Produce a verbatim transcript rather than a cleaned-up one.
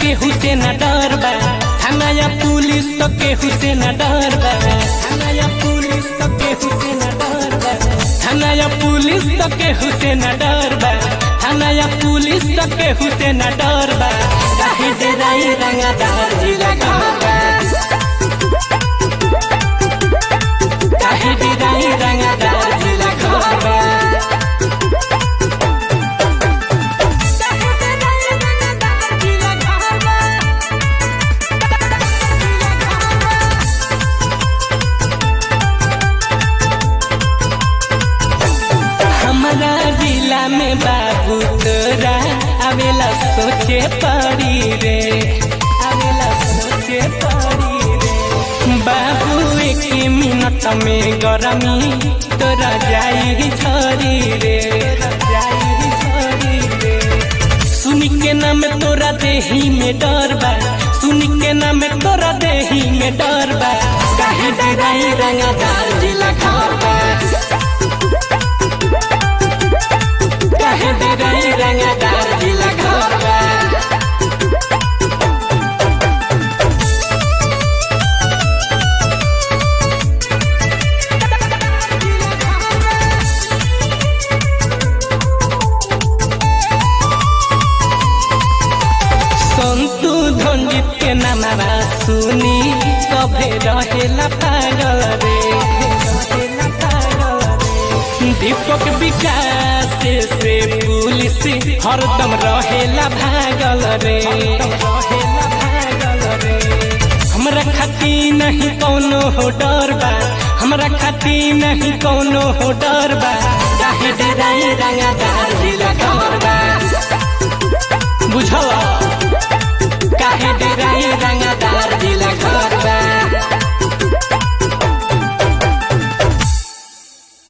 केहू से न डर बा, थाना या पुलिस तो केहू से न डर बा, थाना या पुलिस तो केहू से न डर बा, थाना या पुलिस तो केहू से न डर बा, थाना या पुलिस तो केहू से न डर बा। काहे डेराई रंगदार जिला घरबा, काहे डेराई रंगदार जिला घरबा। हमारा जिला में बाबू तोरा आवेला सोचे पड़ी रे, आवेला सोचे पड़ी रे। बाबू एक मिनट में गरमी तोरा जाई झरी रे, जाई झरी रे। सुनी के नाम तोरा देही में डर बा, सुनी के नाम तोरा देही में डर बा। काहे डेराई रंगदार जिला घरबा, काहे डेराई रंगदार जिला घरबा। संतु धंजित के नामा सुनी सभे रहेला पागल रे, रहेला पागल रे। दीपक विकास से पुलिस हरदम रहेला भागल रे, रहेला भागल रे। हमरा खाती नहीं कौनो हो डर बा, हमरा खाती नहीं कौनो हो डर बा। काहे डेराई रंगदार जिला घरबा, बुझला।